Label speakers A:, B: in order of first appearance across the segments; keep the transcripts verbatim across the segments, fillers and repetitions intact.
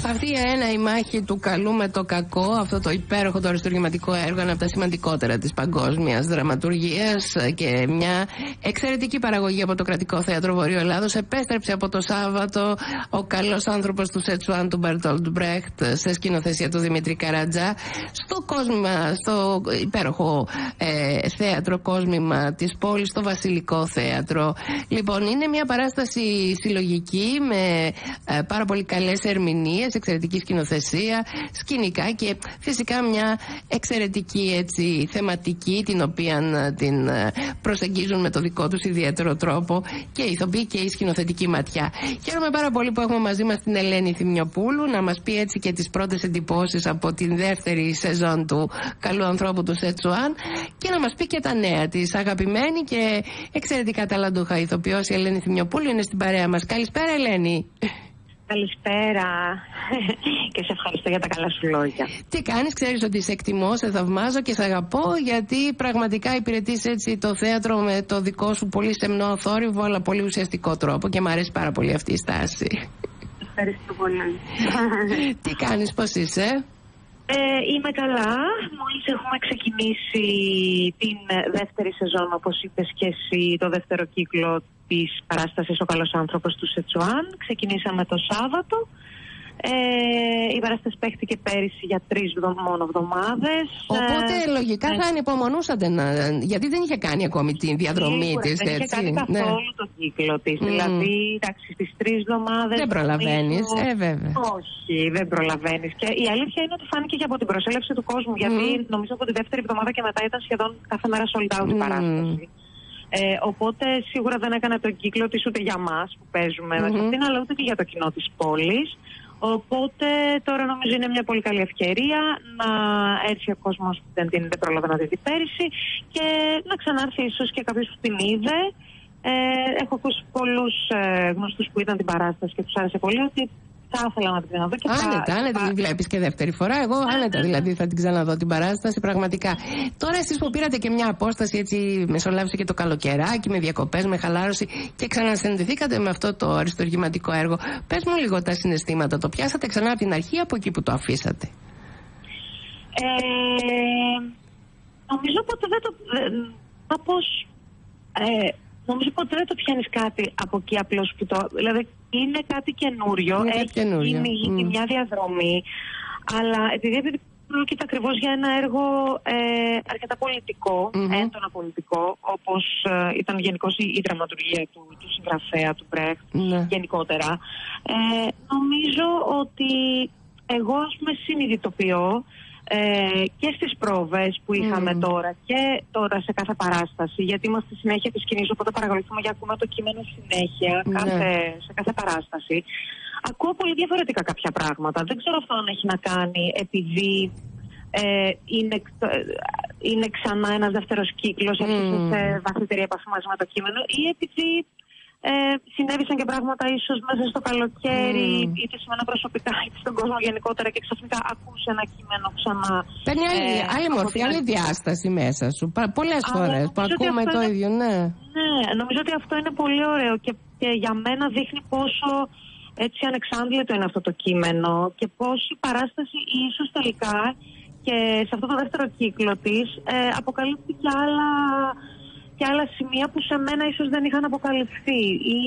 A: Αυτή ένα η μάχη του καλού με το κακό, αυτό το υπέροχο το αριστουργηματικό έργο, ένα από τα σημαντικότερα της παγκόσμιας δραματουργίας και μια εξαιρετική παραγωγή από το Κρατικό Θέατρο Βορείου Ελλάδος. Επέστρεψε από το Σάββατο ο καλός άνθρωπος του Σετσουάν του Μπερτόλτ Μπρέχτ σε σκηνοθεσία του Δημήτρη Καρατζά στο κόσμημα, στο υπέροχο ε, θέατρο κόσμημα της πόλης, το Βασιλικό Θέατρο. Λοιπόν, είναι μια παράσταση συλλογική με ε, πάρα πολύ καλές ερμηνείες, εξαιρετική σκηνοθεσία, σκηνικά και φυσικά μια εξαιρετική έτσι, θεματική, την οποία την προσεγγίζουν με το δικό τους ιδιαίτερο τρόπο και οι ηθοποιοί και η σκηνοθετική ματιά. Χαίρομαι πάρα πολύ που έχουμε μαζί μας την Ελένη Θημιοπούλου να μας πει έτσι και τις πρώτες εντυπώσεις από την δεύτερη σεζόν του καλού ανθρώπου του Σετσουάν και να μας πει και τα νέα της. Αγαπημένη και εξαιρετικά ταλαντούχα ηθοποιός η Ελένη Θημιοπούλου είναι στην παρέα μας. Καλησπέρα, Ελένη.
B: Καλησπέρα και σε ευχαριστώ για τα καλά σου λόγια.
A: Τι κάνεις, ξέρεις ότι σε εκτιμώ, σε θαυμάζω και σε αγαπώ, γιατί πραγματικά υπηρετείς έτσι το θέατρο με το δικό σου πολύ σεμνό θόρυβο αλλά πολύ ουσιαστικό τρόπο και μου αρέσει πάρα πολύ αυτή η στάση.
B: Ευχαριστώ πολύ.
A: Τι κάνεις, πώς είσαι?
B: Ε, είμαι καλά. Μόλις έχουμε ξεκινήσει την δεύτερη σεζόν, όπως είπες και εσύ, το δεύτερο κύκλο της παράστασης «Ο καλός άνθρωπος του Σετσουάν». Ξεκινήσαμε το Σάββατο. Ε, η παράσταση παίχτηκε πέρυσι για τρεις μόνο εβδομάδες.
A: Οπότε ε, λογικά ε, θα ανυπομονούσατε να, γιατί δεν είχε κάνει ακόμη τη διαδρομή της.
B: Δεν είχε κάνει καθόλου ναι. το κύκλο της. Mm. Δηλαδή, εντάξει, στις τρεις εβδομάδες.
A: Δεν προλαβαίνεις, νομίζω, ε, βέβαια.
B: Όχι, δεν προλαβαίνεις. Και η αλήθεια είναι ότι φάνηκε και από την προσέλευση του κόσμου. Γιατί mm. νομίζω από τη δεύτερη εβδομάδα και μετά ήταν σχεδόν κάθε μέρα sold out η παράσταση. Mm. Ε, οπότε σίγουρα δεν έκανε τον κύκλο της ούτε για μας που παίζουμε mm-hmm. με αυτήν, αλλά ούτε και για το κοινό της πόλης. Οπότε τώρα νομίζω είναι μια πολύ καλή ευκαιρία να έρθει ο κόσμος που δεν την δεν πρόλαβε να δει πέρυσι και να ξανάρθει ίσως και κάποιος που την είδε. Ε, έχω ακούσει πολλούς ε, γνωστούς που είδαν την παράσταση και τους άρεσε πολύ ότι θα ήθελα να την ξαναδώ. Και
A: άνετα, θα... άνετα την βλέπεις και δεύτερη φορά. Εγώ άνετα δηλαδή θα την ξαναδώ την παράσταση πραγματικά. Τώρα εσείς που πήρατε και μια απόσταση έτσι, μεσολάβησε και το καλοκαιράκι με διακοπές, με χαλάρωση και ξανασυνδεθήκατε με αυτό το αριστουργηματικό έργο. Πες μου λίγο τα συναισθήματα. Το πιάσατε ξανά από την αρχή από εκεί που το αφήσατε?
B: Ε, νομίζω ότι δεν το... Κάπως... Ε, νομίζω ότι δεν το πιάνεις κάτι από εκεί απλώς που το... Δηλαδή είναι κάτι καινούριο,
A: είναι
B: έχει
A: καινούριο.
B: γίνει mm. μια διαδρομή, αλλά επειδή πρόκειται ακριβώς για ένα έργο ε, αρκετά πολιτικό, mm-hmm. έντονα πολιτικό, όπως ε, ήταν γενικώς η, η δραματουργία του, του συγγραφέα, του Μπρέχτ, mm. γενικότερα. Ε, νομίζω ότι εγώ, ας πούμε, συνειδητοποιώ Ε, και στις πρόβες που είχαμε mm. τώρα και τώρα σε κάθε παράσταση, γιατί είμαστε συνέχεια της σκηνής, οπότε παρακολουθούμε και ακούμε το κείμενο συνέχεια mm. κάθε, σε κάθε παράσταση. Ακούω πολύ διαφορετικά κάποια πράγματα. Δεν ξέρω αυτό αν έχει να κάνει επειδή ε, είναι, είναι ξανά ένας δεύτερος κύκλος, mm. σε βαθύτερη επαφή μαζί με το κείμενο, ή επειδή Ε, συνέβησαν και πράγματα ίσως μέσα στο καλοκαίρι, mm. είτε σε μένα προσωπικά είτε στον κόσμο γενικότερα, και ξαφνικά ακούς ένα κείμενο ξανά.
A: Παίρνει άλλη, ε, άλλη μορφή, άλλη διάσταση μέσα σου. Πολλές φορές που ακούμε το είναι, ίδιο, ναι.
B: Ναι, νομίζω ότι αυτό είναι πολύ ωραίο και, και για μένα δείχνει πόσο έτσι ανεξάντλητο είναι αυτό το κείμενο και πώς η παράσταση ίσως τελικά και σε αυτό το δεύτερο κύκλο της ε, αποκαλύπτει και άλλα. Και άλλα σημεία που σε μένα ίσως δεν είχαν αποκαλυφθεί ή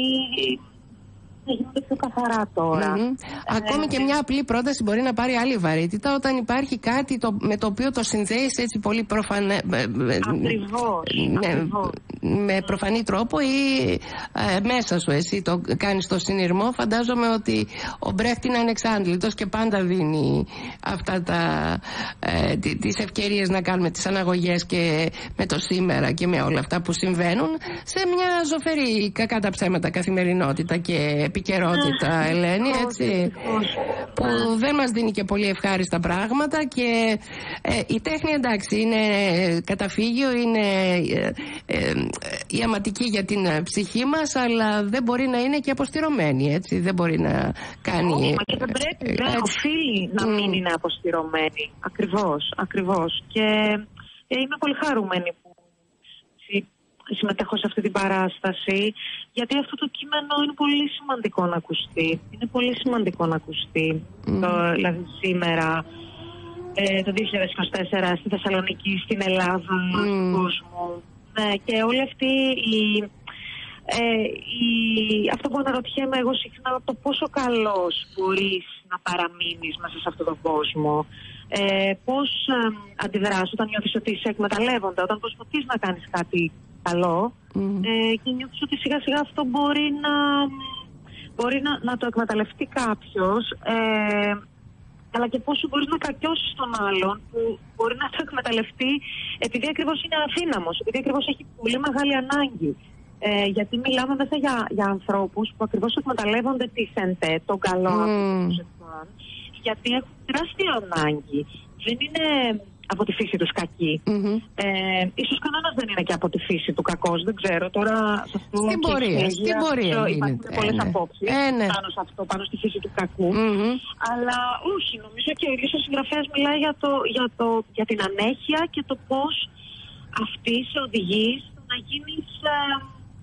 B: γίνονται πιο καθαρά τώρα.
A: Mm-hmm. Ε, Ακόμη και μια απλή πρόταση μπορεί να πάρει άλλη βαρύτητα όταν υπάρχει κάτι το, με το οποίο το συνδέεις έτσι πολύ προφανέ,
B: ακριβώς,
A: με,
B: ακριβώς.
A: με προφανή τρόπο ή ε, μέσα σου εσύ το κάνεις το συνειρμό. Φαντάζομαι ότι ο Μπρέχτ είναι ανεξάντλητος και πάντα δίνει αυτά τα, ε, τις ευκαιρίες να κάνουμε τις αναγωγές και με το σήμερα και με όλα αυτά που συμβαίνουν σε μια ζωφερή, κακά τα ψέματα, καθημερινότητα και επικαιρότητα, Ελένη, έτσι, που δεν μας δίνει και πολύ ευχάριστα πράγματα και ε, η τέχνη, εντάξει, είναι καταφύγιο, είναι ε, ε, ιαματική για την ψυχή μας, αλλά δεν μπορεί να είναι και αποστηρωμένη, έτσι, δεν μπορεί να κάνει...
B: Όχι, μα και δεν πρέπει, δεν οφείλει να μην είναι αποστηρωμένη, ακριβώς, ακριβώς, και ε, είμαι πολύ χαρούμενη που συμμετέχω σε αυτή την παράσταση, γιατί αυτό το κείμενο είναι πολύ σημαντικό να ακουστεί. Είναι πολύ σημαντικό να ακουστεί. Mm. Το, δηλαδή σήμερα, ε, το δύο χιλιάδες είκοσι τέσσερα, στη Θεσσαλονίκη, στην Ελλάδα, mm. στον κόσμο. Ναι, και όλη αυτή η... Ε, η, αυτό που αναρωτιέμαι εγώ συχνά, το πόσο καλός μπορείς να παραμείνεις μέσα σε αυτόν τον κόσμο, ε, πώς ε, αντιδράς όταν νιώθεις ότι σε εκμεταλλεύονται, όταν προσπαθείς να κάνεις κάτι καλό, mm. ε, και νιώθεις ότι σιγά σιγά αυτό μπορεί να, μπορεί να, να το εκμεταλλευτεί κάποιος, ε, αλλά και πόσο μπορείς να κακιώσεις τον άλλον που μπορεί να το εκμεταλλευτεί επειδή ακριβώς είναι αδύναμος, επειδή ακριβώς έχει πολύ μεγάλη ανάγκη. Ε, γιατί μιλάμε μέσα για, για ανθρώπους που ακριβώς εκμεταλλεύονται τη ΣΕΝΤΕ, τον καλό mm. άνθρωπο, γιατί έχουν τεράστια ανάγκη. Δεν είναι από τη φύση τους κακοί. Mm-hmm. Ε, ίσως κανένας δεν είναι και από τη φύση του κακός, δεν ξέρω. Τώρα σε αυτό
A: στην πορεία, στην πορεία
B: υπάρχουν πολλές
A: ε,
B: απόψεις
A: ε, ναι.
B: πάνω σε αυτό, πάνω στη φύση του κακού.
A: Mm-hmm.
B: Αλλά όχι, νομίζω και ο ίδιος ο συγγραφέας μιλάει για, το, για, το, για την ανέχεια και το πώς αυτή σε οδηγεί στο να γίνεις... Ε,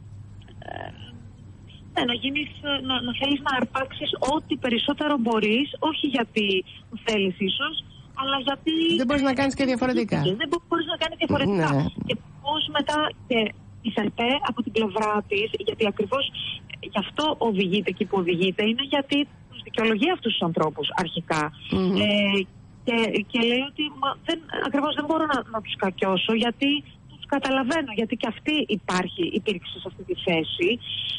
B: Ναι, να, γίνεις, να, να θέλεις να αρπάξεις ό,τι περισσότερο μπορείς, όχι γιατί θέλεις ίσως, αλλά γιατί...
A: Δεν μπορείς να κάνεις και διαφορετικά.
B: Δεν μπορείς να κάνεις διαφορετικά. Ναι. Και πώς μετά και η ΣΕΝΤΕ από την πλευρά της, γιατί ακριβώς γι' αυτό οδηγείται εκεί που οδηγείται, είναι γιατί τους δικαιολογεί αυτούς τους ανθρώπους αρχικά. Mm-hmm. Ε, και, και λέει ότι μα, δεν, ακριβώς δεν μπορώ να, να τους κακιώσω, γιατί... Καταλαβαίνω, γιατί και αυτή υπάρχει, υπήρξε σε αυτή τη θέση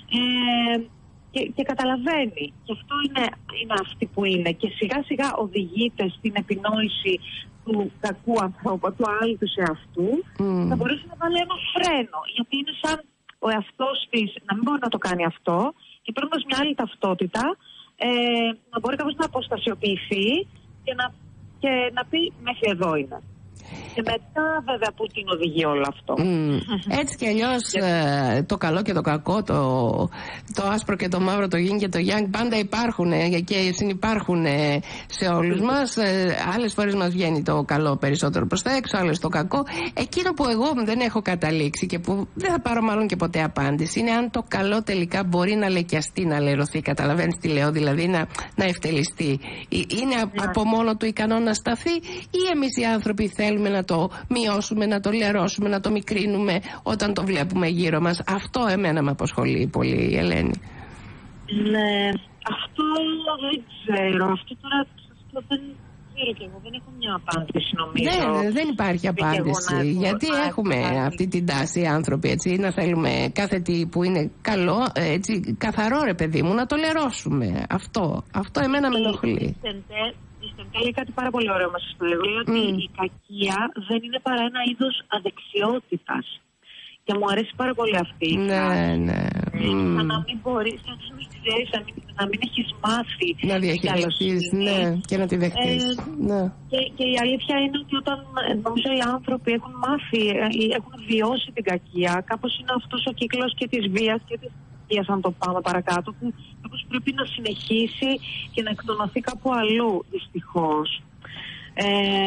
B: ε, και, και καταλαβαίνει. Και αυτό είναι, είναι αυτή που είναι. Και σιγά σιγά οδηγείται στην επινόηση του κακού ανθρώπου, του άλλου του εαυτού, mm. θα μπορέσει να βάλει ένα φρένο. Γιατί είναι σαν ο εαυτός της να μην μπορεί να το κάνει αυτό και παίρνοντας μια άλλη ταυτότητα ε, να μπορεί κάποιος να αποστασιοποιηθεί και να, και να πει μέχρι εδώ είναι. Και μετά βέβαια που την οδηγεί όλο αυτό.
A: Mm. Έτσι κι αλλιώς ε, το καλό και το κακό, το, το άσπρο και το μαύρο, το yin και το yang πάντα υπάρχουν ε, και συνυπάρχουν ε, σε όλους mm. μας. Ε, άλλες φορές μας βγαίνει το καλό περισσότερο προς τα έξω, άλλες το κακό. Εκείνο που εγώ δεν έχω καταλήξει και που δεν θα πάρω μάλλον και ποτέ απάντηση είναι αν το καλό τελικά μπορεί να λεκιαστεί, να λερωθεί. Καταλαβαίνεις τι λέω, δηλαδή να, να ευτελιστεί. Είναι yeah. από μόνο του ικανό να σταθεί ή εμείς οι άνθρωποι θέλουμε να το μειώσουμε, να το λερώσουμε, να το μικρύνουμε όταν το βλέπουμε γύρω μας. Αυτό εμένα με απασχολεί πολύ, Ελένη.
B: Ναι, αυτό δεν ξέρω. Αυτό τώρα αυτό δεν ξέρω και εγώ. Δεν έχω μια απάντηση, νομίζω.
A: Δεν, δεν υπάρχει απάντηση. Έχω, γιατί έχουμε απάντηση. Αυτή την τάση οι άνθρωποι, έτσι, να θέλουμε κάθε τι που είναι καλό, έτσι, καθαρό ρε παιδί μου, να το λερώσουμε. Αυτό, αυτό εμένα με ενοχλεί.
B: Λέει κάτι πάρα πολύ ωραίο μέσα στο λέγω, ότι mm. η κακία δεν είναι παρά ένα είδος αδεξιότητας. Και μου αρέσει πάρα πολύ αυτή η
A: φράση. Ναι, ναι.
B: Mm. Να μην μπορείς, να μην ξέρεις, να μην, να μην έχεις μάθει.
A: Να διαχειριστείς, ναι, και να τη δεχτείς. Ε, ναι. Και,
B: και η αλήθεια είναι ότι όταν νομίζω οι άνθρωποι έχουν μάθει, έχουν βιώσει την κακία, κάπως είναι αυτός ο κύκλος και της βίας και της αν το πάμε παρακάτω, που κάπως πρέπει να συνεχίσει και να εκτονωθεί κάπου αλλού, δυστυχώς. Ε,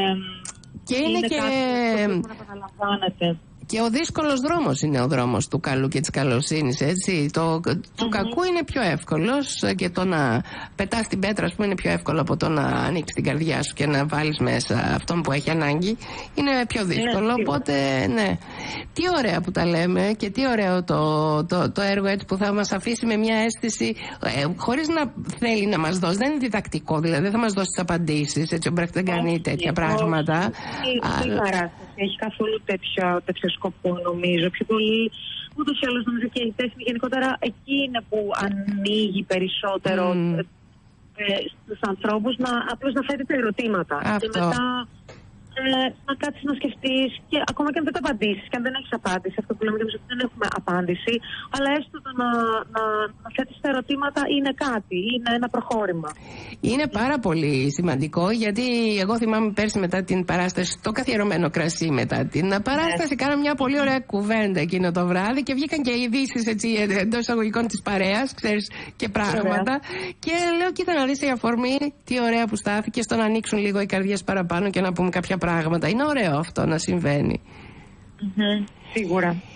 A: και είναι, είναι και...
B: κάτι που να καταλαμβάνεται.
A: Και ο δύσκολος δρόμος είναι ο δρόμος του καλού και της καλοσύνης, έτσι. Το, του mm-hmm. κακού είναι πιο εύκολος και το να πετάς την πέτρα, ας πούμε, είναι πιο εύκολο από το να ανοίξεις την καρδιά σου και να βάλεις μέσα αυτόν που έχει ανάγκη. Είναι πιο δύσκολο, yeah, οπότε ναι. Τι ωραία που τα λέμε και τι ωραίο το, το, το έργο έτσι που θα μας αφήσει με μια αίσθηση ε, χωρίς να θέλει να μας δώσει. Δεν είναι διδακτικό, δηλαδή δεν θα μας δώσει τις απαντήσεις, έτσι ο Μπρέχτ δεν κάνει yeah, τέτοια yeah, πράγματα.
B: Yeah, αλλά... παράσταση έχει καθόλου τέτοιο, τέτοιο σκοπό, νομίζω. Πιο πολύ, ούτως ή άλλως, νομίζω και η τέχνη γενικότερα εκεί είναι που ανοίγει περισσότερο mm. ε, στους ανθρώπους, να, απλώς να θέτει τα ερωτήματα.
A: Αυτό.
B: Και μετά ε, να κάτσεις να σκεφτείς, και ακόμα και αν δεν το απαντήσεις, και αν δεν έχεις απάντηση, αυτό που λέμε και εμείς ότι δεν έχουμε απάντηση, αλλά έστω το να, να, να θέτεις τα ερωτήματα είναι κάτι, είναι ένα προχώρημα.
A: Είναι πάρα πολύ σημαντικό, γιατί εγώ θυμάμαι πέρσι μετά την παράσταση, το καθιερωμένο κρασί μετά την παράσταση, yeah. κάναμε μια πολύ ωραία κουβέντα εκείνο το βράδυ και βγήκαν και ειδήσεις εντός εισαγωγικών της παρέας, ξέρεις, και πράγματα. Yeah. Και λέω, κοίτα να δεις η αφορμή, τι ωραία που στάθηκε στο να ανοίξουν λίγο οι καρδιές παραπάνω και να πούμε κάποια πράγματα. Είναι ωραίο αυτό να συμβαίνει.
B: Mm-hmm. Σίγουρα.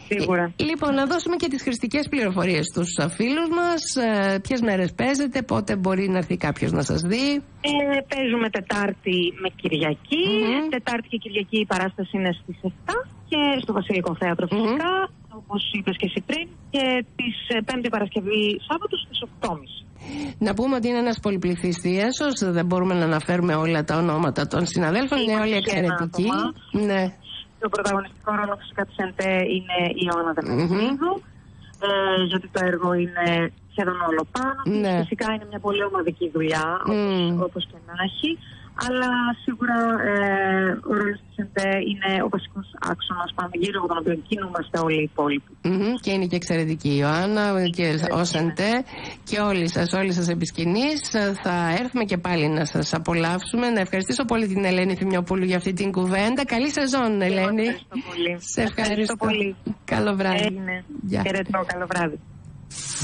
B: Σίγουρα.
A: Λοιπόν, να δώσουμε και τις χρηστικές πληροφορίες στους φίλους μας. Ε, ποιες μέρες παίζετε, πότε μπορεί να έρθει κάποιος να σας δει?
B: Ε, παίζουμε Τετάρτη με Κυριακή.
A: Mm-hmm.
B: Τετάρτη και Κυριακή η παράσταση είναι στις επτά και στο Βασιλικό Θέατρο φυσικά, mm-hmm. όπως είπες και εσύ πριν. Και τις Πέμπτη Παρασκευή Σάββατο στις οκτώ και μισή.
A: Να πούμε ότι είναι ένας πολυπληθής θίασος. Δεν μπορούμε να αναφέρουμε όλα τα ονόματα των συναδέλφων. Είναι όλοι εξαιρετικοί. Ναι.
B: Το πρωταγωνιστικό ρόλο φυσικά της ΕΝΤΕ είναι η Ιωάννα Δεμετρίδου, mm-hmm. ε, γιατί το έργο είναι σχεδόν όλο πάνω. Ναι. Φυσικά είναι μια πολύ ομαδική δουλειά, όπως, mm. όπως και να έχει. Αλλά σίγουρα ε, ο ρόλος της ΕΝΤΕ είναι ο βασικός άξονας πάνω γύρω από τον οποίο κινούμαστε όλοι οι υπόλοιποι.
A: Mm-hmm. Και είναι και εξαιρετική η Ιωάννα και ως ΕΝΤΕ και όλοι σας, όλοι σας επί σκηνής. Θα έρθουμε και πάλι να σας απολαύσουμε. Να ευχαριστήσω πολύ την Ελένη Θημιοπούλου για αυτή την κουβέντα. Καλή σεζόν, Ελένη.
B: Ευχαριστώ πολύ.
A: Σε ευχαριστώ,
B: ευχαριστώ πολύ.
A: Καλό βράδυ.
B: Έγινε. Χαιρετώ, καλό βράδυ.